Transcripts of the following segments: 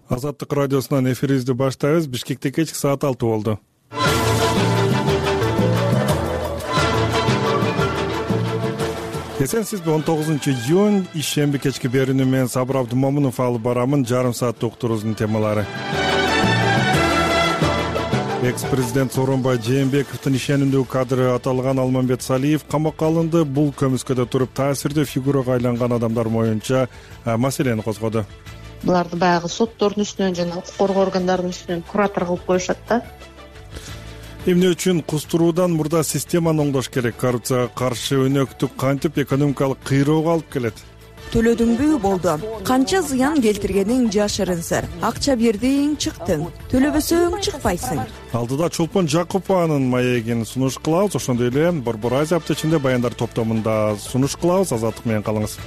Азаттык радиосунан эфирибизди баштайбыз. Бишкекте кечки саат 6 болду. Эсенсизби? 19-июнь ишемби кечки берүүнү мен Сабыр Абдымомунов алып барамын. Жарым сааттык уктуруубуздун темалары. Экс-президент Сооронбай Жээнбековдун ишенимдүү кадры аталган Алмамбет Салиев камакка алынды. Бул көмүскөдө туруп таасирдүү фигурага айланган адамдар моюнча маселени козгоду. Буларды баягы соттордун үстүнөн жана укук коргоо органдарынын үстүнөн куратор кылып коюшат да. Эмне үчүн кустуруудан мурда системаны оңдош керек? Коррупцияга каршы өнөктүк кантип экономикалык кыйроого алып келет? Төлөдүңбү? Болду. Канча зыян келтиргениң жашырын сыр. Акча бердиң, чыктың. Төлөбөсөң чыкпайсың. Алдыда Чолпон Жакупованын маегин сунуш кылабыз. Ошондой эле Борбор Азия аптечинде баяндар топтомунда сунуш кылабыз. Азаттык менен калыңыз.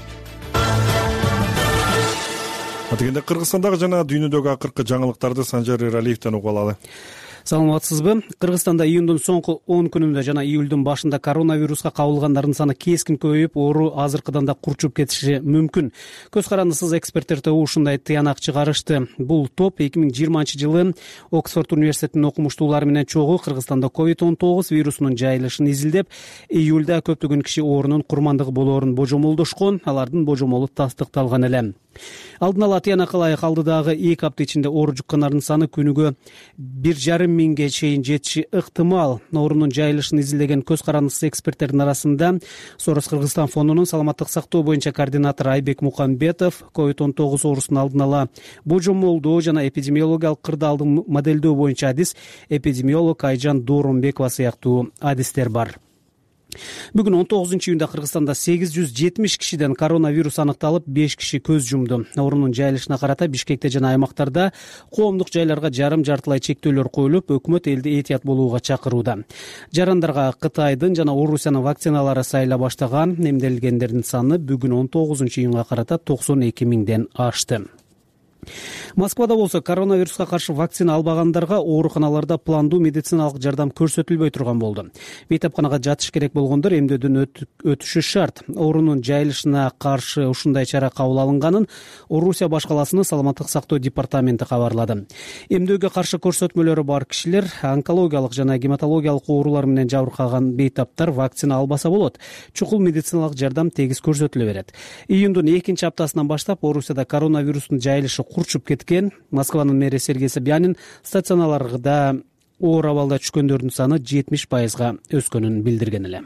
Атегенде Кыргызстандагы жана дүйнөдөгү акыркы жаңылыктарды Санжар Эралиевден угуп алалы. Саламатсызбы? Кыргызстанда июндун соңку 10 күнүндө жана июлдун башында коронавируска кабылгандардын саны кескин көбөйүп, оору азыркыдан да курчуп кетиши мүмкүн. Көз карандысыз эксперттер тобу ушундай тыянак чыгарышты. Бул топ 2020-жылы Оксфорд университетинин окумуштуулары менен чогуу Кыргызстанда COVID-19 вирусунун жайылышын изилдеп, июлда көптөгөн киши оорунун курмандыгы болоорун божомолдошкон. Алардын божомолу тастыкталган эле. Алдын ала тыянак ылайык алдыдагы 2 апта ичинде оору жуккандардын саны күнүгө 1,5 миңге чейин жетиши ыктымал. Оорунун жайылышын изилдеген көз карандысыз эксперттердин арасында Сорос Кыргызстан фондунун саламаттык сактоо боюнча координатору Айбек Мукамбетов, COVID-19 оорусун алдын ала божомолдоо жана эпидемиологиялык кырдаалды моделдөө боюнча адис эпидемиолог Айжан Доорунбекова сыяктуу адистер бар. Бүгүн 19-июнда Кыргызстанда 870 кишиден коронавирус аныкталып, 5 киши көз жумду. Оорунун жайылышына карата Бишкекте жана аймактарда коомдук жайларга жарым-жартылай чектөөлөр коюлуп, өкмөт элди этият болууга чакырууда. Жарандарга Кытайдын жана Орусиянын вакциналары сайыла баштаган. Эмделгендердин саны бүгүн 19-июнга карата 92 миңден ашты. Москвада болсо коронавируска каршы вакцина албагандарга ооруканаларда пландуу медициналык жардам көрсөтүлбөй турган болду. Бейтапканага жатыш керек болгондор эмдөөдөн өтүшү шарт. Оорунун жайылышына каршы ушундай чара кабыл алынганын Орусия баш каласынын саламаттык сактоо департаменти кабарлады. Эмдөөгө каршы көрсөтмөлөрү бар кишилер, онкологиялык жана гематологиялык оорулар менен жабыркаган бейтаптар вакцина албаса болот. Чукул медициналык жардам тегиз көрсөтүлө берет. Июндун 2 аптасынан баштап Орусияда коронавирустун жайылышы курчуп кеткен. Москванын мэри Сергей Собянин стационарларда оор абалда түшкөндөрдүн саны 70%га өскөнүн билдирген эле.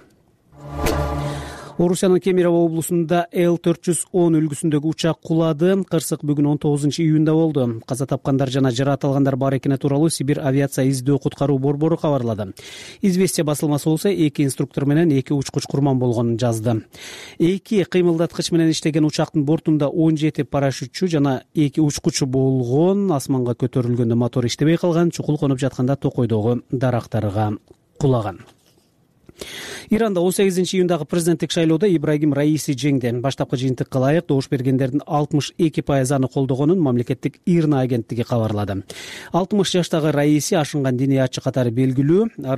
Орусиянын Кемерово облусунда Л-410 үлгүсүндөгү учак кулады. Кырсык бүгүн 19-июнда болду. Каза тапкандар жана жаратылгандар бар экени тууралуу Сибир авиация издөө куткаруу борбору кабарлады. Известия басылмасы болсо 2 инструктор менен 2 учкуч курман болгонун жазды. 2 кыймылдаткыч менен иштеген учактын бортунда 17 парашютчу жана 2 учкучу болгон. Асманга көтөрүлгөндө мотор иштебей калган, чукул конуп жатканда токойдогу дарактарга кулаган. Иранда 18-июндагы президенттик шайлоодо Ибрагим Раиси жеңди. Баштапкы жыйынтыкка ылайык добуш бергендердин 62% аны колдогонун мамлекеттик ИРНА агенттиги кабарлады. 60 жаштагы Раиси ашынган диний ачы катары белгилүү. Ар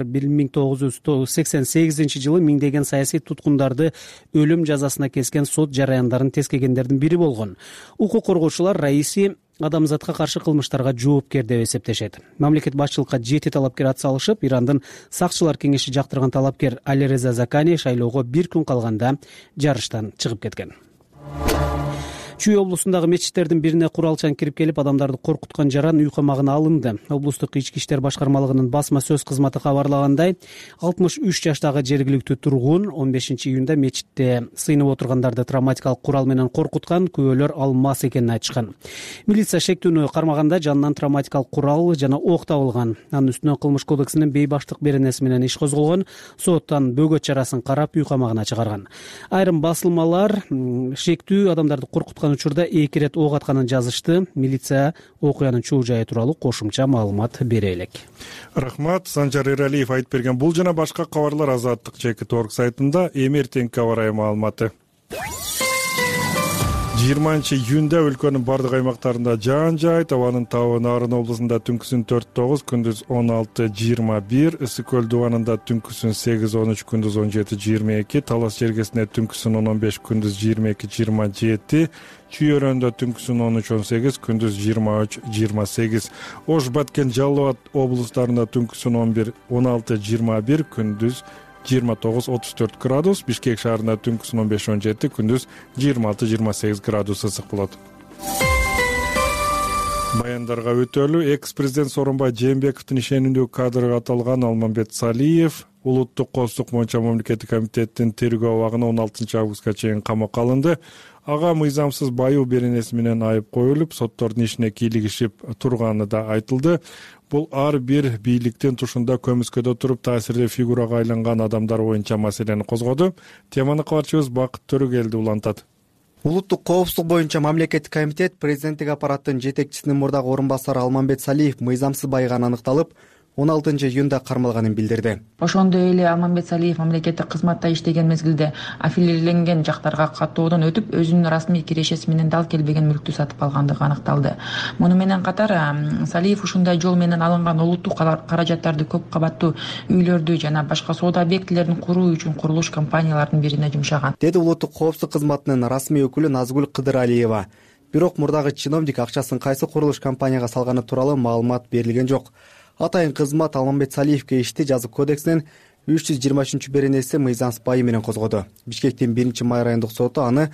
1988 жылы миңдеген саясий туткундарды өлүм жазасына кескен сот жараяндарын тескегендердин бири болгон. Укук коргоочулар Раиси адамзатка каршы кылмыштарга жоопкер деп эсептешет. Мамлекет башчылыкка 7 талапкер ат салышып, Ирандын сакчылар кеңеши жактырган талапкер Алиреза Закани шайлоого 1 күн калганда жарыштан чыгып кеткен. Чүй облусундагы мечиттердин бирине куралчан кирип келип, адамдарды коркуткан жаран үй камагына алынды. Облустук ички иштер башкармалыгынын басма сөз кызматы кабарлагандай, 63 жаштагы жергиликтүү тургун 15-июнда мечитте сыйнып отургандарды травматикалык курал менен коркуткан, күбөлөр ал мас экенин айтышкан. Милиция шектүүнү кармаганда жанынан травматикалык курал жана ок табылган. Анын үстүнөн кылмыш кодексинин бейбаштык беренеси менен иш козголгон. Соттан бөгөт чарасын карап үй камагына чыгарган. Айрым басылмалар шектүү адамдарды коркуткан учурда 2 рет ок атканын жазышты. Милиция окуянын чоо жайы тууралуу кошумча маалымат бере элек. Рахмат. Санжар Эралиев айтып берген бул жана башка кабарлар Азаттык ЖК.org сайтында. Эми эртеңки аба ырайы маалыматы. 20-июнда өлкөнүн бардык аймактарында жаан жаайт, абанын табы Нарын облусунда түнкүсүн 4-9, күндүз 16-21, Ысык көл дубанында түнкүсүн 8-13, күндүз 17-22, Талас жергесинде түнкүсүн 10-15, күндүз 22-27, Чүй өрөөндө түнкүсүн 13-18, күндүз 23-28, Ош, Баткен, Жалал Абад облустарында түнкүсүн 11-16-21, күндүз 29-34 градус, Бишкек шаарында түнкүсүн 15-17, күндүз 26-28 градус ысык болот. Баяндарга өтөлү. Экс-президент Сооронбай Жээнбековдун ишенимдүү кадры аталган Алмамбет Салиев Улуттук коопсуздук боюнча мамлекеттик комитеттин тергөө абагына 16 августка чейин камакка алынды. Ага мыйзамсыз байоо беренеси менен айып коюлуп, соттордун ишине кийлигишип турганы да айтылды. Бул ар бир бийликтин тушунда көмүскөдө туруп таасирдүү фигурага айланган адамдар боюнча маселени козгоду. Теманы кабарчыбыз Бакыт Төрөгелди улантат. Улуттук коопсуздук боюнча мамлекеттик комитет президенттик аппараттын жетекчисинин мурдагы орун басары Алмамбет Салиев мыйзамсыз байыганы аныкталып, 16-июнда кармалганын билдирди. Ошондой эле Алмамбет Салиев мамлекеттик кызматта иштеген мезгилде аффилирленген жактарга каттоодон өтүп, өзүнүн расмий кирешеси менен дал келбеген мүлктү сатып алгандыгы аныкталды. Муну менен катар Салиев ушундай жол менен алынган улуттук каражаттарды көп кабаттуу үйлөрдү жана башка соода объектилерин куруу үчүн курулуш компанияларынын бирине жумшаган, деди улуттук коопсуздук кызматынын расмий өкүлү Назгүл Кыдыралиева. Бирок мурдагы чиновник акчасын кайсы курулуш компанияга салганы тууралуу маалымат берилген жок. Атайын кызмат Алмамбет Салиевке ишти жазык кодексинин 323 беренеси мыйзамсыз байы менен козгоду. Бишкектин 1-май райондук соту аны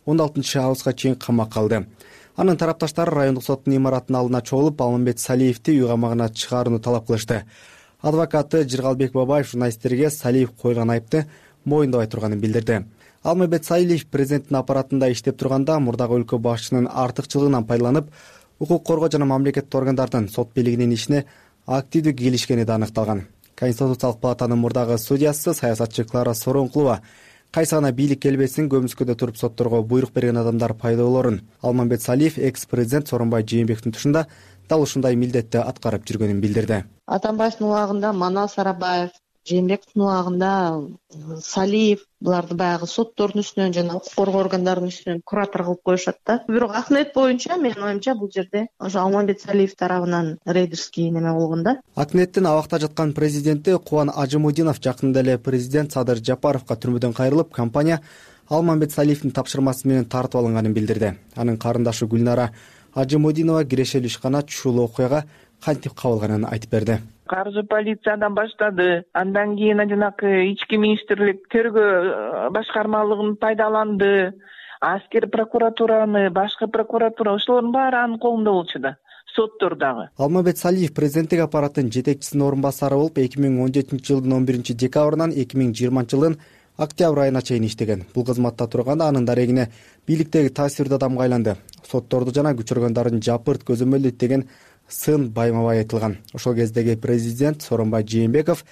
16 августка чейин камакка алды. Анын тарапташтары райондук соттун имаратынын алдына чогулуп, Алмамбет Салиевди үй камагына чыгарууну талап кылышты. Адвокаты Жыргалбек Бабаев журналисттерге Салиев койгон айыпты моюндабай турганын билдирди. Алмамбет Салиев президенттин аппаратында иштеп турганда мурдагы өлкө башчысынын артыкчылыгынан пайдаланып, укук коргоо жана мамлекеттик органдардын сот бийлигинин ишине активдүү кийлишкени да аныкталган. Конституциялык палатанын мурдагы судьясы саясатчы Клара Соронкулова кайсы гана бийлик келбесин көмүскөдө туруп сотторго буйрук берген адамдар пайда болорун, Алмамбет Салиев экс-президент Сооронбай Жээнбековдун тушунда дал ушундай милдетти аткарып жүргөнүн билдирди. Атамбаевдин убагында Манас Арабаев, Жээнбековдун убагында Салиев буларды баягы соттордун үстүнөн жана укук коргоо органдарынын үстүнөн куратор кылып коюшат да. Бирок Акнет боюнча менин оюмча бул жерде ошо Алмамбет Салиев тарабынан рейдерский неме болгон да. Акнеттин абакта жаткан президенти Кубан Ажымудинов жакында эле президент Садыр Жапаровго түрмөдөн кайрылып, компания Алмамбет Салиевдин тапшырмасы менен тартып алынганын билдирди. Анын карындашы Гүлнара Ажымудинова кирешелүү ишкана ушул окуяга кантип кабылганын айтып берди. Каржы полициядан баштады. Андан кийин жанакы ички министрлик тергөө башкармалыгын пайдаланды. Аскер прокуратураны, башкы прокуратура ошолордун баары анын колунда болчу да. Соттордагы. Алмамбет Салиев президенттик аппараттын жетекчисинин орун басары болуп 2017 жылдын 11 декабрынан 2020 жылдын октябрь айына чейин иштеген. Бул кызматта турганда анын дарегине бийликтеги таасирдүү адамга айланды. Сотторду жана күч органдарын жапырт көзөмөлдөйт деген сын байма-бай айтылган. Ошол кездеги президент Сооронбай Жээнбеков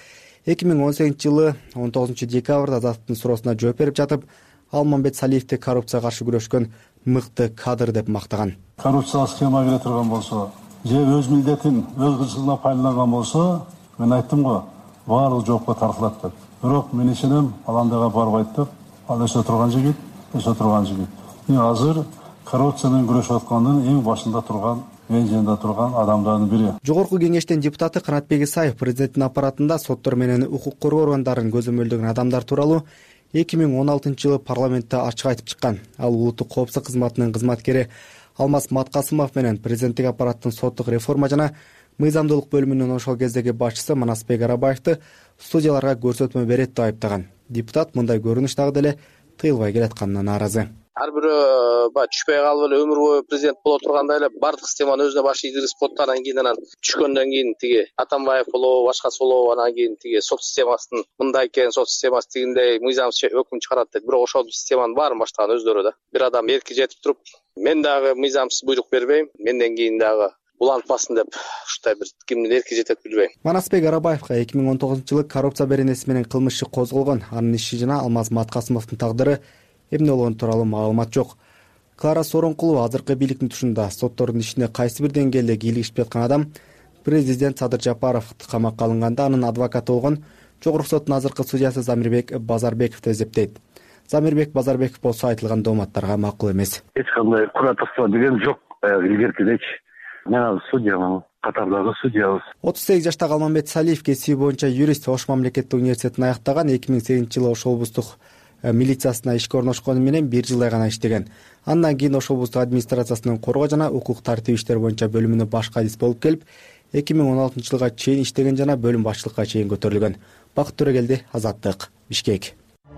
2018 жылы 19 декабрда азаттыктын суроосуна жооп берип жатып, Алмамбет Салиевди коррупцияга каршы күрөшкөн мыкты кадр деп мактаган. Коррупцияга схема кире турган болсо, же өз милдетин өз кызыгына пайдаланган болсо, мен айттым го, баары жоопко тартылат деп. Бирок мен ишенем, аландайга барбайт деп, ал өсө турган жигит. Азыр коррупция менен күрөшүп аткандын эң башында турган, мен жанында турган адамдардын бири. Жогорку кеңештин депутаты Канатбек Исаев президенттин аппаратында соттор менен укук коргоо органдарын көзөмөлдөгөн адамдар тууралуу 2016 жылы парламентте ачык айтып чыккан. Ал улуттук коопсуздук кызматынын кызматкери Алмаз Маткасымов менен президенттик аппараттын соттук реформа жана мыйзамдуулук бөлүмүнүн ошол кездеги башчысы Манасбек Арабаевди судьяларга көрсөтмө берет деп айыптаган. Депутат мындай көрүнүш дагы деле тыйылбай келатканына нааразы. Ар бирөө түшпөй калып эле өмүр бою президент боло тургандай эле бардык системаны өзүнө баш ийгизип коет. Анан кийин түшкөндөн кийин тиги Атамбаев болобу, башкасы болобу, анан кийин тиги сот системасынын мындай экен, сот системасы тигиндей мыйзамсыз өкүм чыгарат деп. Бирок ошол системанын баарын баштаган өздөрү да. Бир адам эрки жетип туруп, мен дагы мыйзамсыз буйрук бербейм, менден кийин дагы улантпасын деп ушундай бир кимдин эрки жетет билбейм. Манасбек Арабаевга 2019 жылы коррупция беренеси менен кылмыш иши козголгон. Анын иши жана Алмаз Маткасымовдун тагдыры эмне болгону тууралуу маалымат жок. Клара Соронкулова азыркы бийликтин тушунда соттордун ишине кайсы бир деңгээлде кийлигишип жаткан адам президент Садыр Жапаров камакка алынганда анын адвокаты болгон Жогорку соттун азыркы судьясы Замирбек Базарбековду эзептейт. Замирбек Базарбеков болсо айтылган дооматтарга макул эмес. Эч кандай кураторство деген жок. Илгеркидечи мен азыр судьямын, катардагы судьябыз. 38 жаштагы Алмамбет Салиев кесиби боюнча юрист, Ош мамлекеттик университетин аяктаган. 2008-жылы Ош облустук милициясына ишке орношкону менен 1 жылдай гана иштеген. Андан кийин Ош облустук администрациясынын коргоо жана укук тартип иштер боюнча бөлүмүнө башкы болуп келип, 2016-жылга чейин иштеген жана бөлүм башчылыкка чейин көтөрүлгөн. Бакыт Төрөгелди, Азаттык, Бишкек.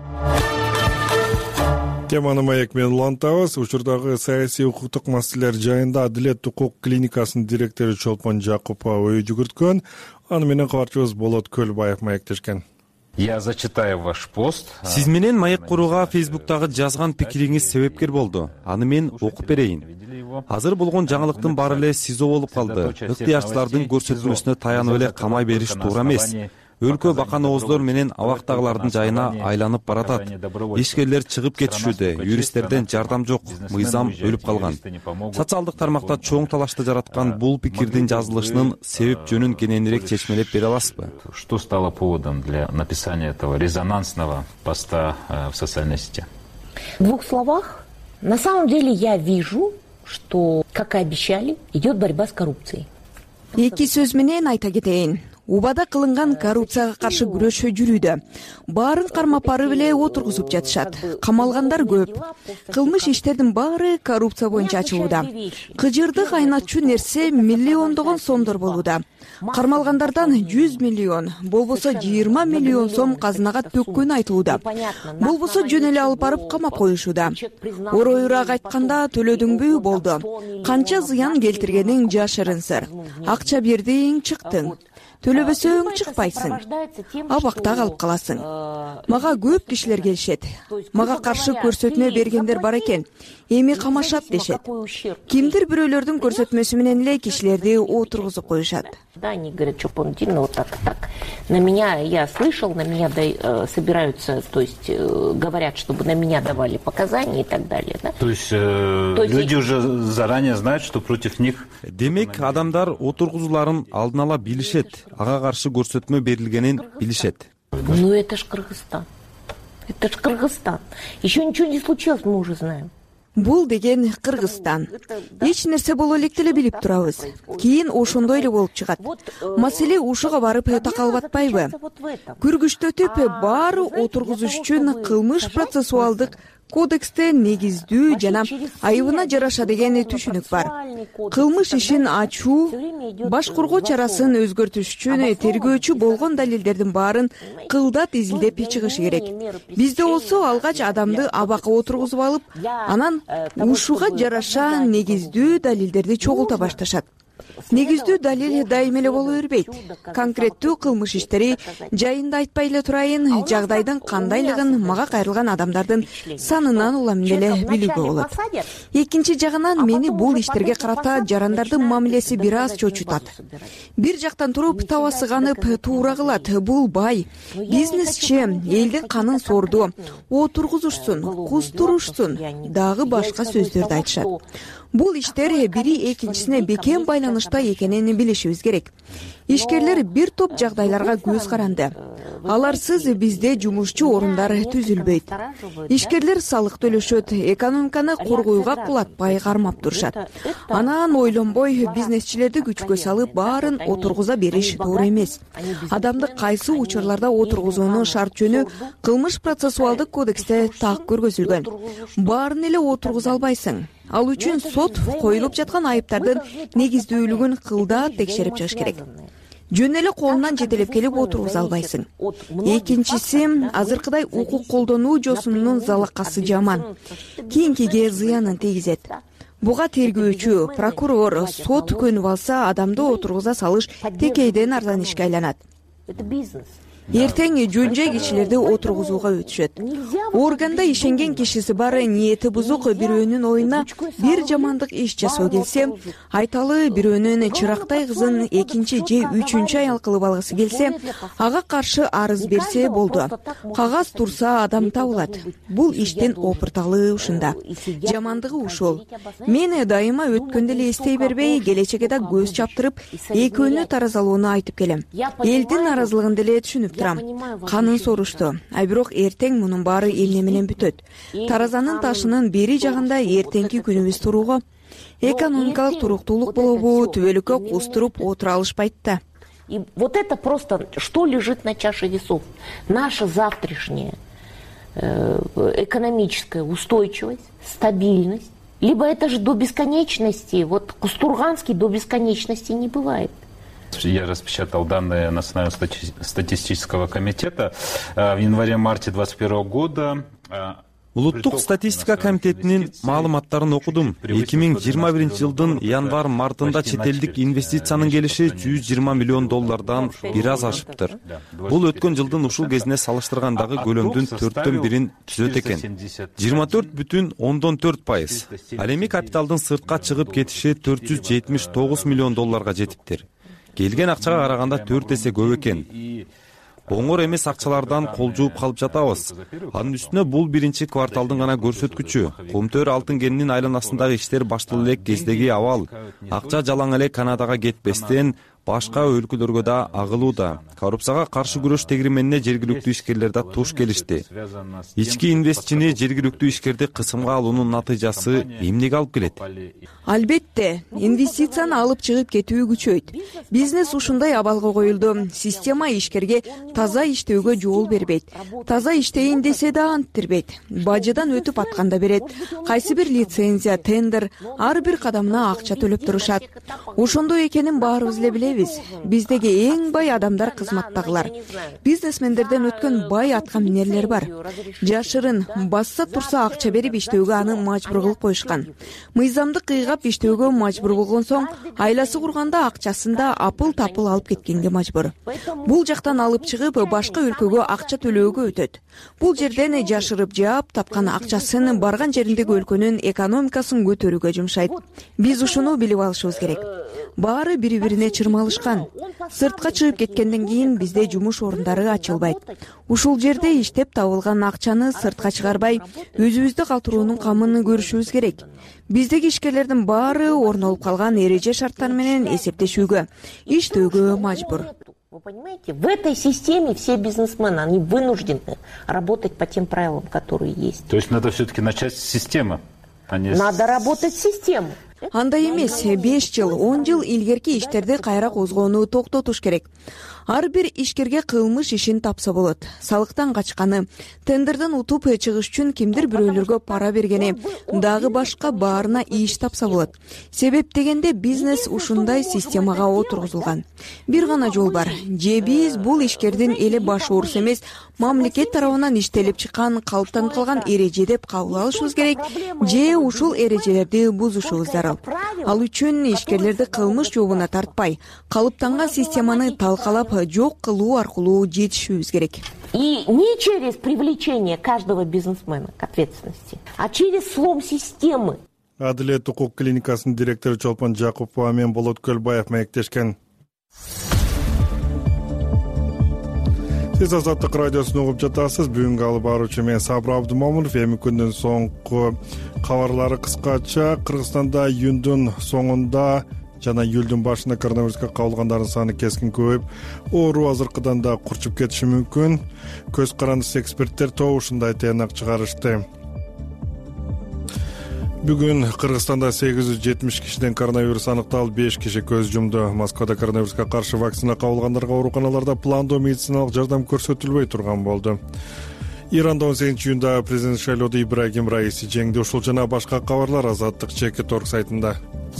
Теманы маек менен улантабыз. Учурдагы саясий укуктук маселелер жайында Адилет укук клиникасынын директору Чолпон Жакупова ой жүгүрткөн. Аны менен кабарчыбыз Болот Көлбаев маектешкен. Я зачитаю ваш пост. Сиз менен маек курууга Фейсбуктагы жазган пикириңиз себепкер болду. Аны мен окуп берейин. Азыр болгон жаңылыктын баары эле СИЗО болуп калды. Ыктыярчылардын көрсөтмөсүнө таянып эле камай бериш туура эмес. Өлкө бакан ооздор менен абактагылардын жайына айланып баратат. Ишкерлер чыгып кетишүүдө, юристтерден жардам жок, мыйзам өлүп калган. Социалдык тармакта чоң талашты жараткан бул пикирдин жазылышынын себеп жөнүн кененирээк чечмелеп бере аласызбы? Что стало поводом для написания этого резонансного поста в социальной сети? В 2 словах, на самом деле я вижу, что, как и обещали, идет борьба с коррупцией. Эки сөз менен айта кетейин. Убада кылынган коррупцияга каршы күрөшүү жүрүүдө. Баарын кармап барып эле отургузуп жатышат. Камалгандар көп. Кылмыш иштердин баары коррупция боюнча ачылууда. Кыжырды кайнатчу нерсе миллиондогон сомдор болууда. Кармалгандардан 100 миллион, болбосо 20 миллион сом казынага төккөнү айтылууда. Болбосо жөн эле алып барып камап коюшууда. Ороюраак айтканда төлөдүңбү болду. Канча зыян келтиргениң жашырын сыр. Акча бердиң, чыктың. Төлөбөсөң чыкпайсың. Абакта калып каласың. Мага көп кишилер келишет. Мага каршы көрсөтмө бергендер бар экен. Эми камашат дешет. Кимдир бирөөлөрдүн көрсөтмөсү менен эле кишилерди отургузуп коюшат. Да, они говорят, что Пунтин, вот так. На меня, я слышал, на меня собираются, то есть говорят, чтобы на меня давали показания и так далее. Да? То есть люди уже заранее знают, что против них... Демек, адамдар отургузууларын алдын ала билишет, ага каршы көрсөтмө берилгенин билишет. Ну это ж Кыргызстан. Это ж Кыргызстан. Еще ничего не случилось, мы уже знаем. Бул деген Кыргызстан. Эч нерсе боло элек деле билип турабыз. Кийин ошондой эле болуп чыгат. Маселе ушуга барып такалып атпайбы? Күргүчтөтүп баары отургузуш үчүн кылмыш процессуалдык кодексте негиздүү жана айыбына жараша деген түшүнүк бар. Кылмыш ишин ачуу, баш коргоо чарасын өзгөртүш үчүн тергөөчү болгон далилдердин баарын кылдат изилдеп чыгышы керек. Бизде болсо алгач адамды абакка отургузуп алып, анан ушуга жараша негиздүү далилдерди чогулта башташат. Негиздүү далил дайым эле боло бербейт. Конкреттүү кылмыш иштери жайында айтпай эле турайын, жагдайдын кандайлыгын мага кайрылган адамдардын санынан улам эле билүүгө болот. Экинчи жагынан мени бул иштерге карата жарандардын мамилеси бир аз чочутат. Бир жактан туруп табасы канып туура кылат. Бул бай, бизнесчи, элдин канын сорду, отургузушсун, кустурушсун, дагы башка сөздөрдү айтышат. Бул иштер бири экинчисине бекем байланышта экенин билишибиз керек. Ишкерлер бир топ жагдайларга көз каранды. Аларсыз бизде жумушчу орундар түзүлбөйт. Ишкерлер салык төлөшөт, экономиканы коргоюга кулатпай кармап турушат. Анан ойлонбой бизнесчилерди күчкө салып баарын отургуза бериш туура эмес. Адамды кайсы учурларда отургузуунун шарт жөнү кылмыш процессуалдык кодексте так көргөзүлгөн. Баарын эле отургуза албайсың. Ал үчүн сот коюлуп жаткан айыптардын негиздүүлүгүн кылдат текшерип чыгыш керек. Жөн эле колунан жетелеп келип отургуза албайсың. Экинчиси, азыркыдай укук колдонуу жосунунун залакасы жаман. Кийинкиге зыянын тийгизет. Буга тергөөчү, прокурор, сот көнүп алса, адамды отургуза салыш текейден арзан ишке айланат. Это бизнес. Эртең жөн-жай кишилерди отургузууга өтүшөт. Органда ишенген кишиси бар, ниети бузук бирөөнүн оюна бир жамандык иш жасоо келсе, айталы бирөөнүн чырактай кызын экинчи же үчүнчү аял кылып алгысы келсе, ага каршы арыз берсе болду. Кагаз турса адам табылат. Бул иштин опурталы ушунда. Жамандыгы ушул. Мен дайыма өткөндө эле эстей бербей, келечекте көз чаптырып, экөөнү таразалоону айтып келем. Элдин наразылыгын деле түшүнүп түшүнүп турам. Канын сорушту. Бирок эртең мунун баары эмне менен бүтөт? Таразанын ташынын бери жагында эртеңки күнүбүз турууга экономикалык туруктуулук болобу, түбөлүккө кустуруп отура алышпайт да. И вот это просто, что лежит на чаше весов. Наша завтрашняя экономическая устойчивость, стабильность. Либо это же до бесконечности. Вот Кустурганский до бесконечности не бывает. Я распечатал данные Национального статистического комитета в январе-марте 2021 года. Улуттук статистика комитетинин маалыматтарын окудум. 2021 жылдын январь-мартында чет элдик инвестициянын келиши $120 миллион бир аз ашыптыр. Бул өткөн жылдын ушул кезине салыштыргандагы көлөмдүн 4/1 түзөт экен. 24,4%. Ал эми капиталдын сыртка чыгып кетиши $479 миллион жетиптир. Келген акчага караганда 4 эсе көп экен. Оңор эмес акчалардан кол жууп калып жатабыз. Анын үстүнө бул биринчи кварталдын гана көрсөткүчү. Кумтөр алтын кенинин айланасындагы иштер башталып элек кездеги абал. Акча жалаң эле Канадага кетпестен башка өлкөлөргө да агылууда. Коррупцияга каршы күрөш тегирменине жергиликтүү ишкерлер да туш келишти. Ички инвестчини жергиликтүү ишкерди кысымга алуунун натыйжасы эмнеге алып келет? Албетте, инвестицияны алып чыгып кетүү күчөйт. Бизнес ушундай абалга коюлду. Система ишкерге таза иштөөгө жол бербейт. Таза иштейин десе да анттырбейт. Бажыдан өтүп атканда берет. Кайсы бир лицензия, тендер, ар бир кадамына акча төлөп турушат. Ошондой экенин баарыбыз эле билебиз. Биздеги эң бай адамдар кызматтагылар. Бизнесмендерден өткөн бай атка минерлер бар. Жашырын, басса турса акча берип иштөөгө аны мажбур кылып коюшкан. Мыйзамды кыйгап иштөөгө мажбур болгон соң, айласы курганда акчасын да апыл-тапыл алып кеткенге мажбур. Бул жактан алып чыгып, башка өлкөгө акча төлөөгө өтөт. Бул жерден жашырып жаап тапкан акчасын барган жериндеги өлкөнүн экономикасын көтөрүүгө жумшайт. Биз ушуну билип алышыбыз керек. Баары бири-бирине чырмалышкан. Сыртка чыгып кеткенден кийин бизде жумуш орундары ачылбайт. Ушул жерде иштеп табылган акчаны сыртка чыгарбай, өзүбүздү калтыруунун камын көрүшүбүз керек. Биздеги ишкерлердин баары орнолуп калган эреже шарттар менен эсептешүүгө, иштөөгө мажбур. Вы понимаете, в этой системе все бизнесмены, они вынуждены работать по тем правилам, которые есть. То есть надо все-таки начать с системы? Надо работать с системой. Андай эмес, 5 жыл, 10 жыл илгерки иштерди кайра козгоону токтотуш керек. Ар бир ишкерге кылмыш ишин тапса болот. Салыктан качканы, тендерден утуп чыгыш үчүн кимдир бирөөлөргө пара бергени, дагы башка баарына иш тапса болот. Себеп дегенде бизнес ушундай системага отургузулган. Бир гана жол бар. Же биз бул ишкердин эле баш оорусы эмес, мамлекет тарабынан иштелип чыккан, калыптанып калган эреже деп кабыл алышыбыз керек, же ушул эрежелерди бузушубуз зарыл. Ал үчүн ишкерлерди кылмыш жообуна тартпай, калыптанган системаны талкалап жок кылуу аркылуу жетишүүбүз керек. И не через привлечение каждого бизнесмена к ответственности, а через слом системы. Адилет укук клиникасынын директору Чолпон Жакупова менен Болот Көлбаев маектешкен. Сиз Азаттык радиосун угуп жатасыз. Бүгүнкү алып баруучу мен Сабыр Абдымомунов. Эми күндүн соңку кабарлары кыскача. Кыргызстанда июндун соңунда жана июлдун башында коронавируска кабылгандардын саны кескин көбөйүп, оору азыркыдан да курчуп кетиши мүмкүн. Көз карандысы эксперттер тобу ушундай тыянак чыгарышты. Бүгүн Кыргызстанда 870 кишиден коронавирус аныкталып, 5 киши көз жумду. Москвада коронавируска каршы вакцина кабылгандарга ооруканаларда пландоо медициналык жардам көрсөтүлбөй турган болду. Иранда 18-июнда президент шайлоодо Ибрагим Раиси жеңди. Ушул жана башка кабарлар Азаттык.org сайтында.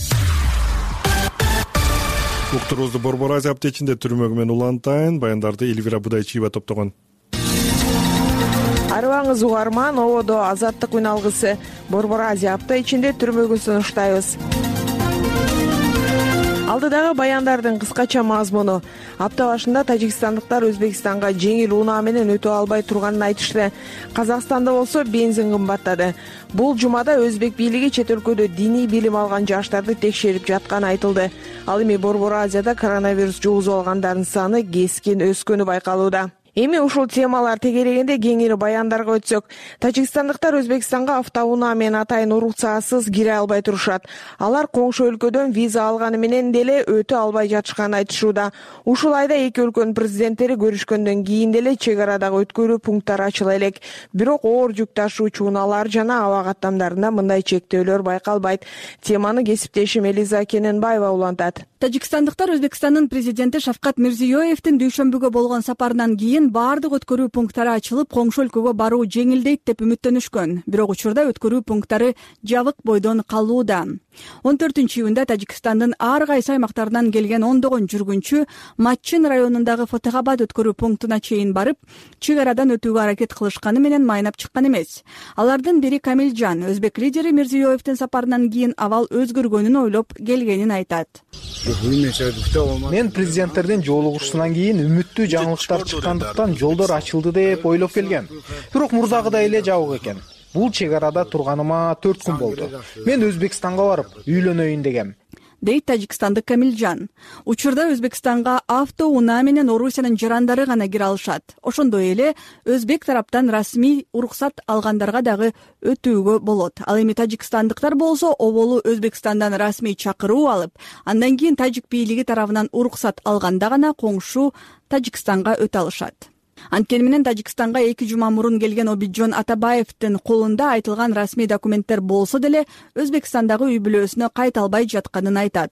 Уктурубузду Борбор Азия аптечинде түрмөгү менен улантайын. Баяндарды Эльвира Будайчиева топтогон. Арыбаңыз угарман, ободо Азаттык үн алгысы. Борбор Азия апта ичинде түрмөгүн сунуштайбыз. Алдыдагы баяндардын кыскача мазмуну. Апта башында тажикстандыктар Өзбекстанга жеңил унаа менен өтө албай турганын айтышты. Казакстанда болсо бензин кымбаттады. Бул жумада Өзбек бийлиги чет өлкөдө диний билим алган жаштарды текшерип жатканы айтылды. Ал эми Борбор Азияда коронавирус жугузуп алгандардын саны кескин өскөнү байкалууда. Эми ушул темалар тегерегинде кеңири баяндарга өтсөк, тажикстандыктар Өзбекстанга автоунаа менен атайын уруксатсыз кире албай турушат. Алар коңшу өлкөдөн виза алганы менен деле өтө албай жатышканын айтышууда. Ушул айда эки өлкөнүн президенттери көрүшкөндөн кийин деле чек арадагы өткөрүү пункттары ачыла элек. Бирок оор жүк ташуучу унаалар жана аба каттамдарында мындай чектөөлөр байкалбайт. Теманы кесиптешим Элиза Кененбаева улантат. Тажикстандыктар Өзбекстандын президенти Шавкат Мирзиёевдин дүйшөмбүгө болгон сапарынан кийин баардык өткөрүү пункттары ачылып, коңшу өлкөгө баруу жеңилдейт деп үмүттөнүшкөн. Бирок учурда өткөрүү пункттары жабык бойдон калууда. 14-июнда Тажикстандын ар кайсы аймактарынан келген ондогон жүргүнчү Матчин районундагы Фотехабад өткөрүү пунктуна чейин барып, чек арадан өтүүгө аракет кылышканы менен майнап чыккан эмес. Алардын бири Камилжан, өзбек лидери Мирзиёевдин сапарынан кийин абал өзгөргөнүн ойлоп келгенин айтат. Мен президенттердин жолугушусунан кийин үмүттүү жаңылыктар чыккандыктан жолдор ачылды деп ойлоп келгем. Бирок мурдагыдай эле жабык экен. Бул чек арада турганыма 4 күн болду. Мен Өзбекстанга барып үйлөнөйүн дегем, дейт тажикстандык Камилжан. Учурда Өзбекстанга автоунаа менен Орусиянын жарандары гана кире алышат. Ошондой эле өзбек тараптан расмий уруксат алгандарга дагы өтүүгө болот. Ал эми тажикстандыктар болсо оболу Өзбекстандан расмий чакыруу алып, андан кийин тажик бийлиги тарабынан уруксат алганда гана коңшу Тажикстанга өтө алышат. Анткени менен Тажикстанга 2 жума мурун келген Обиджон Атабаевдин колунда айтылган расмий документтер болсо деле Өзбекстандагы үй бүлөсүнө кайта албай жатканын айтат.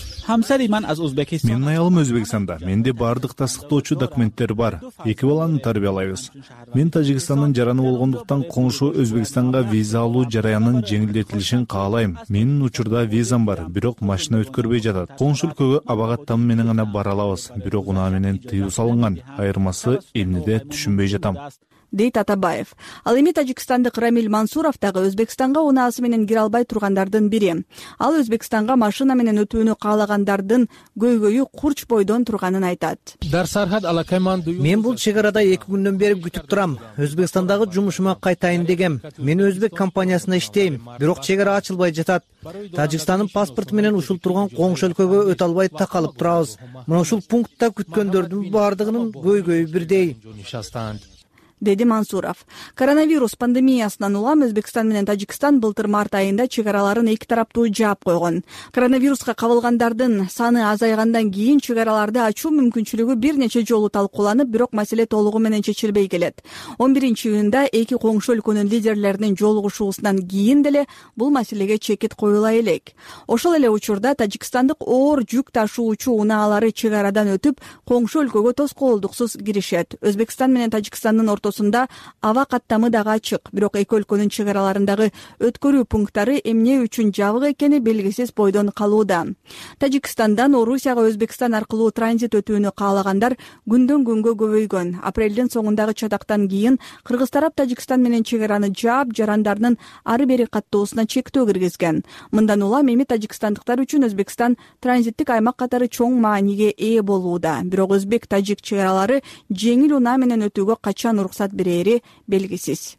Менин аялым Өзбекстанда. Менде бардык тастыктоочу документтер бар. 2 баланы тарбиялайбыз. Мен Тажикстандын жараны болгондуктан коңшу Өзбекстанга виза алуу жараянын жеңилдетилишин каалайм. Менин учурда визам бар, бирок машина өткөрбөй жатат. Коңшу өлкөгө абагаттам менен гана бара алабыз, бирок унаа менен тыюу салынган. Айырмасы эмнеде түшүнбөй жатам, дейт Атабаев. Ал эми тажикстандык Рамиль Мансуров дагы Өзбекстанга унаасы менен кире албай тургандардын бири. Ал Өзбекстанга машина менен өтүүнү каалагандардын көйгөйү курч бойдон турганын айтат. Мен бул чек арада 2 күндөн бери күтүп турам. Өзбекстандагы жумушума кайтайын дегем. Мен өзбек компаниясында иштейм, бирок чек ара ачылбай жатат. Тажикстандын паспорту менен ушул турган коңшу өлкөгө өтө албай такалып турабыз. Мына ушул пунктта күткөндөрдүн бардыгынын көйгөйү бирдей, деди Мансуров. Коронавирус пандемиясынан улам Өзбекстан менен Тажикстан былтыр март айында чек араларын эки тараптуу жаап койгон. Коронавируска кабылгандардын саны азайгандан кийин чек араларды ачуу мүмкүнчүлүгү бир нече жолу талкууланып, бирок маселе толугу менен чечилбей келет. 11-июнда эки коңшу өлкөнүн лидерлеринин жолугушуусунан кийин деле бул маселеге чекит коюла элек. Ошол эле учурда тажикстандык оор жүк ташуучу унаалары чек арадан өтүп, коңшу өлкөгө тоскоолдуксуз киришет. Өзбекстан менен Тажикстандын аба каттамы дагы ачык, бирок эки өлкөнүн чек араларындагы өткөрүү пункттары эмне үчүн жабык экени белгисиз бойдон калууда. Тажикстандан Орусияга Өзбекстан аркылуу транзит өтүүнү каалагандар күндөн күнгө көбөйгөн. Апрелдин соңундагы чатактан кийин кыргыз тарап Тажикстан менен чек араны жаап, жарандарынын ары бери каттоосуна чектөө киргизген. Мындан улам эми тажикстандыктар үчүн Өзбекстан транзиттик аймак катары чоң мааниге ээ болууда. Бирок өзбек-тажик чек аралары жеңил унаа менен өтүүгө качан уруксат берери белгисиз.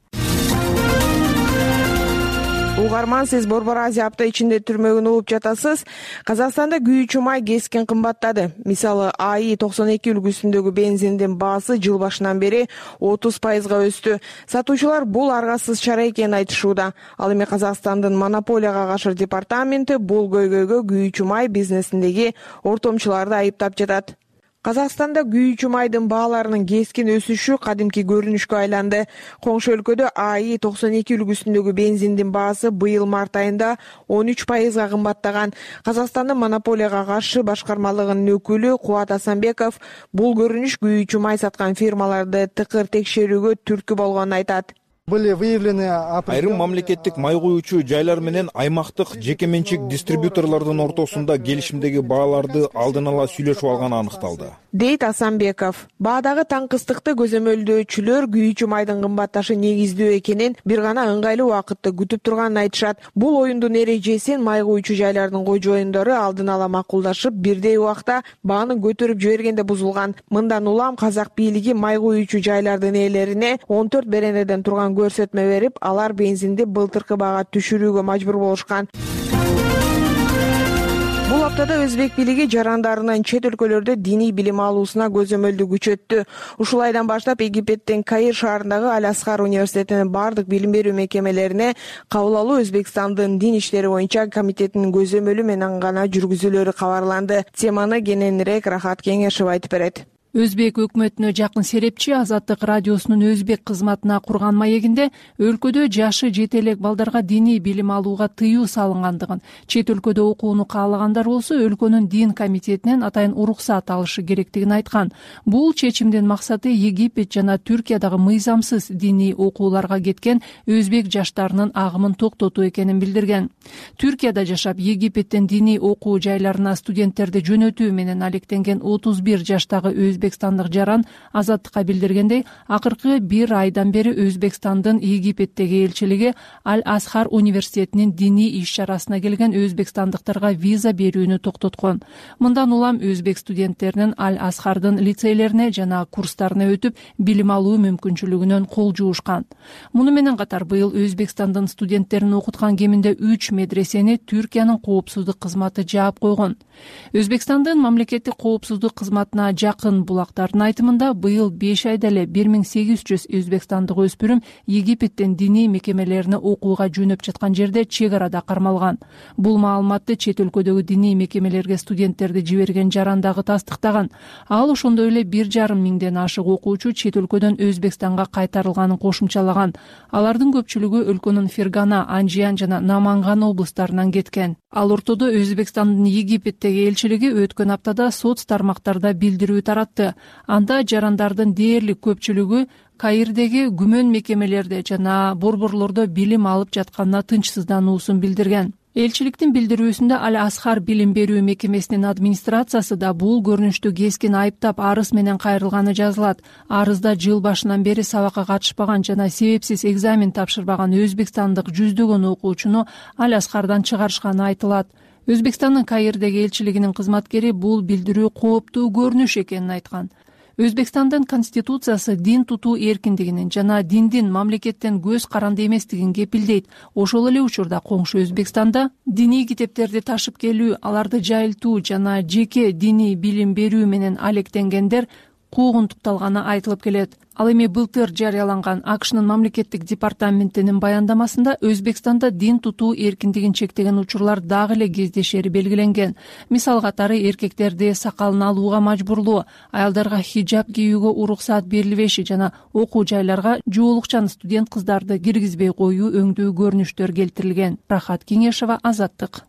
Угарман, сиз Борбор Азия апта ичинде түрмөгүн угуп жатасыз. Казакстанда күйүүчү май кескен кымбаттады. Мисалы, АИ 92 үлгүсүндөгү бензиндин баасы жыл башынан бери 30% өстү. Сатуучулар бул аргасыз чара экенин айтышууда. Ал эми Казакстандын монополияга каршы департаменти бул көйгөйгө күйүүчү май бизнесиндеги ортомчуларды айыптап жатат. Казакстанда күйүүчү майдын бааларынын кескин өсүшү кадимки көрүнүшкө айланды. Коңшу өлкөдө АИ 92 үлгүсүндөгү бензиндин баасы быйыл март айында 13% кымбаттаган. Казакстандын монополияга каршы башкармалыгынын өкүлү Кубат Асанбеков бул көрүнүш күйүүчү май саткан фирмаларды тыкыр текшерүүгө түрткү болгонун айтат. Айрым мамлекеттик май куюучу жайлар менен аймактык жекеменчик дистрибьюторлордун ортосунда келишимдеги бааларды алдын ала сүйлөшүп алганы аныкталды, дейт Асанбеков. Баадагы таңкыстыкты көзөмөлдөөчүлөр күйүүчү майдын кымбатташы негиздүү экенин, бир гана ыңгайлуу убакытты күтүп турганын айтышат. Бул оюндун эрежесин май куюучу жайлардын кожоюндары алдын ала макулдашып, бирдей убакта бааны көтөрүп жибергенде бузулган. Мындан улам казак бийлиги май куюучу жайлардын ээлерине 14 беренеден турган көрсөтмө берип, алар бензинди былтыркы баага түшүрүүгө мажбур болушкан. Бул аптада өзбек бийлиги жарандарынын чет өлкөлөрдө диний билим алуусуна көзөмөлдү күчөттү. Ушул айдан баштап Египеттин Каир шаарындагы Аль-Асхар университетинин бардык билим берүү мекемелерине кабыл алуу Өзбекстандын дин иштери боюнча комитетинин көзөмөлү менен гана жүргүзүлөрү кабарланды. Теманы кененирээк Рахат Кеңешева айтып берет. Өзбек өкмөтүнө жакын серепчи Азаттык радиосунун өзбек кызматына курган маегинде өлкөдө жашы жете элек балдарга диний билим алууга тыюу салынгандыгын, чет өлкөдө окууну каалагандар болсо өлкөнүн дин комитетинен атайын уруксат алышы керектигин айткан. Бул чечимдин максаты Египет жана Түркиядагы мыйзамсыз диний окууларга кеткен өзбек жаштарынын агымын токтотуу экенин билдирген. Түркияда жашап Египеттин диний окуу жайларына студенттерди жөнөтүү менен алектенген 31 жаштагы өзбекстандык жаран Азаттыкка билдиргендей, акыркы 1 айдан бери Өзбекстандын Египеттеги элчилиги Аль-Асхар университетинин диний иш-чарасына келген өзбекстандыктарга виза берүүнү токтоткон. Мындан улам өзбек студенттеринин Аль-Асхардын лицейлерине жана курстарына өтүп, билим алуу мүмкүнчүлүгүнөн кол жуушкан. Муну менен катар быйыл Өзбекстандын студенттерин окуткан кеминде 3 медресени Түркиянын коопсуздук кызматы жаап койгон. Өзбекстандын мамлекеттик коопсуздук кызматына жакын булактардын айтымында быйыл 5 айда эле 1800 өзбекстандык өспүрүм Египеттин диний мекемелерине окууга жөнөп жаткан жерде чек арада кармалган. Бул маалыматты чет өлкөдөгү диний мекемелерге студенттерди жиберген жаран дагы тастыктаган. Ал ошондой эле 1,5 миңден ашык окуучу чет өлкөдөн Өзбекстанга кайтарылганын кошумчалаган. Алардын көпчүлүгү өлкөнүн Фергана, Анжиян жана Наманган облустарынан кеткен. Ал ортодо Өзбекстандын Египеттеги элчилиги өткөн аптада соц тармактарда билдирүү таратты. Анда жарандардын дээрлик көпчүлүгү Каирдеги күмөн мекемелерде жана борборлордо билим алып жатканына тынчсыздануусун билдирген. Элчиликтин билдирүүсүндө Аль-Асхар билим берүү мекемесинин администрациясы да бул көрүнүштү кескин айыптап арыз менен кайрылганы жазылат. Арызда жыл башынан бери сабакка катышпаган жана себепсиз экзамен тапшырбаган өзбекстандык жүздөгөн окуучуну Аль-Асхардан чыгарышканы айтылат. Өзбекстандын Каирдеги элчилигинин кызматкери бул билдирүү кооптуу көрүнүш экенин айткан. Өзбекстандын конституциясы дин тутуу эркиндигинин жана диндин мамлекеттен көз каранды эместигин кепилдейт. Ошол эле учурда коңшу Өзбекстанда диний китептерди ташып келүү, аларды жайылтуу жана жеке диний билим берүү менен алектенгендер куугунтукталганы айтылып келет. Ал эми былтыр жарыяланган АКШнын мамлекеттик департаментинин баяндамасында Өзбекстанда дин тутуу эркиндигин чектеген учурлар дагы эле кездешери белгиленген. Мисал катары эркектерди сакалын алууга мажбурлоо, аялдарга хиджаб кийүүгө уруксаат берилбеши жана окуу жайларга жоолукчан студент кыздарды киргизбей коюу өңдүү көрүнүштөр келтирилген. Рахат Кеңешева, Азаттык.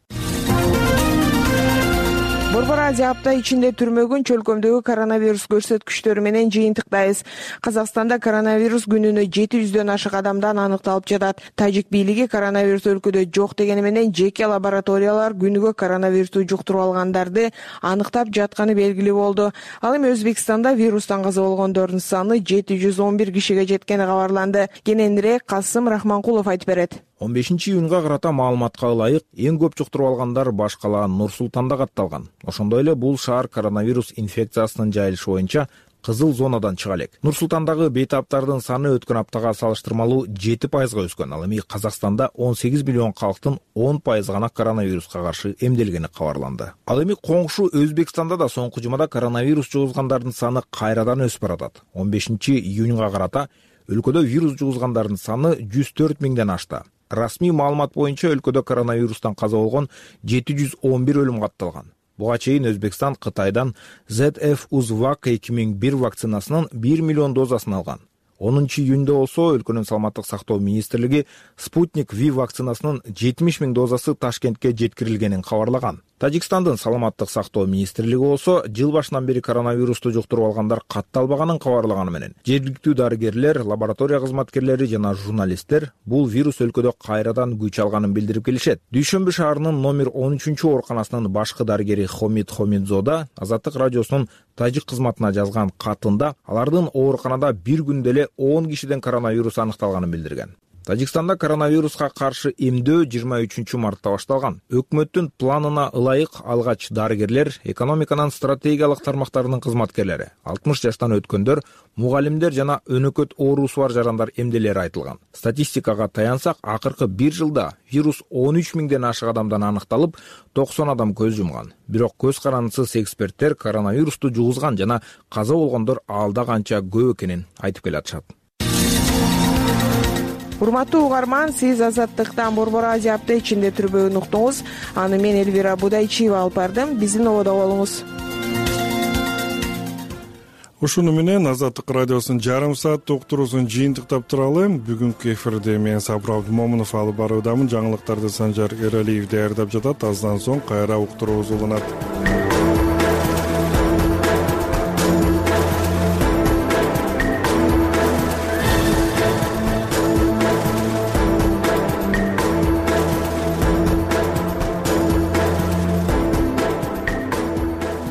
Борбор Азия апта ичинде түрмөгүн чөлкөмдөгү коронавирус көрсөткүчтөрү менен жыйынтыктайбыз. Казакстанда коронавирус күнүнө 700дөн ашык адамдан аныкталып жатат. Тажик бийлиги коронавирус өлкөдө жок дегени менен жеке лабораториялар күнүгө коронавирусту жуктуруп алгандарды аныктап жатканы белгилүү болду. Ал эми Өзбекстанда вирустан каза болгондордун саны 711 кишиге жеткени кабарланды. Кененирээк Касым Рахманкулов айтып берет. 15-июнга карата маалыматка ылайык эң көп жуктуруп алгандар баш кала Нур-Султанда катталган. Ошондой эле бул шаар коронавирус инфекциясынын жайылышы боюнча кызыл зонадан чыга элек. Нур-Султандагы бейтаптардын саны өткөн аптага салыштырмалуу 7% өскөн. Ал эми Казакстанда 18 миллион калктын 10% гана коронавируска каршы эмделгени кабарланды. Ал эми коңшу Өзбекстанда да соңку жумада коронавирус жугузгандардын саны кайрадан өсүп баратат. 15-июнга карата өлкөдө вирус жугузгандардын саны 104 миңден ашты. Расмий маалымат боюнча өлкөдө коронавирустан каза болгон 711 өлүм катталган. Буга чейин Өзбекстан Кытайдан ZF-Uzvac 2001 вакцинасынын 1 миллион дозасын алган. 10-июнда болсо өлкөнүн саламаттык сактоо министрлиги Спутник V вакцинасынын 70 миң дозасы Ташкентке жеткирилгенин кабарлаган. Тажикстандын саламаттык сактоо министрлиги болсо жыл башынан бери коронавирусту жуктуруп алгандар катталбаганын кабарлаганы менен жергиликтүү дарыгерлер, лаборатория кызматкерлери жана журналисттер бул вирус өлкөдө кайрадан күч алганын билдирип келишет. Дүйшөмбү шаарынын номер 13-ооруканасынын башкы дарыгери Хомид Хомидзода Азаттык радиосунун тажик кызматына жазган катында алардын ооруканада бир күндө эле 10 кишиден коронавирус аныкталганын билдирген. Тажикстанда коронавируска каршы эмдөө 23 мартта башталган. Өкмөттүн планына ылайык алгач дарыгерлер, экономиканын стратегиялык тармактарынын кызматкерлери, 60 жаштан өткөндөр, мугалимдер жана өнөкөт оорусу бар жарандар эмделери айтылган. Статистикага таянсак, акыркы 1 жылда вирус 13 миңден ашык адамдан аныкталып, 90 адам көз жумган. Бирок көз карандысыз эксперттер коронавирусту жугузган жана каза болгондор алда канча көп экенин айтып келатышат. Урматтуу угарман, сиз Азаттыктан Борбор Азия апдейтинде түрбөгүн уктуңуз. Аны мен Элвира Будайчиева алып бардым. Биздин ободо болуңуз. Ушуну менен Азаттык радиосунун жарым сааттык уктуруусун жыйынтыктап туралы. Бүгүнкү эфирде мен Сабыр Абдымомунов алып баруудамын. Жаңылыктарды Санжар Эралиев даярдап жатат. Аздан соң кайра уктуруубуз уланат.